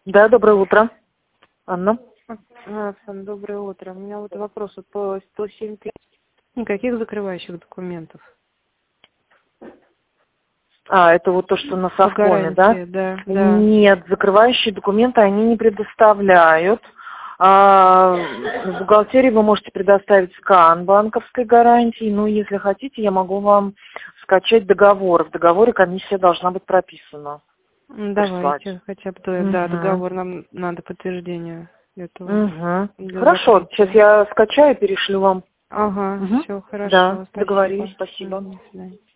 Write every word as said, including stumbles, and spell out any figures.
Да, доброе утро, Анна. Оксана, доброе утро. У меня вот вопрос вот по сто семь тысяч. Никаких закрывающих документов. А, это вот то, что на Совкоме, да? Да, да. Нет, закрывающие документы они не предоставляют. А, в бухгалтерии вы можете предоставить скан банковской гарантии. Ну, если хотите, я могу вам скачать договор. В договоре комиссия должна быть прописана. Давайте, хотя бы, угу. Да, договор нам надо подтверждение этого. Угу. Хорошо, закрытия. Сейчас я скачаю и перешлю вам. Ага, угу. все, хорошо. Да, Спасибо. договорились, спасибо. До свидания.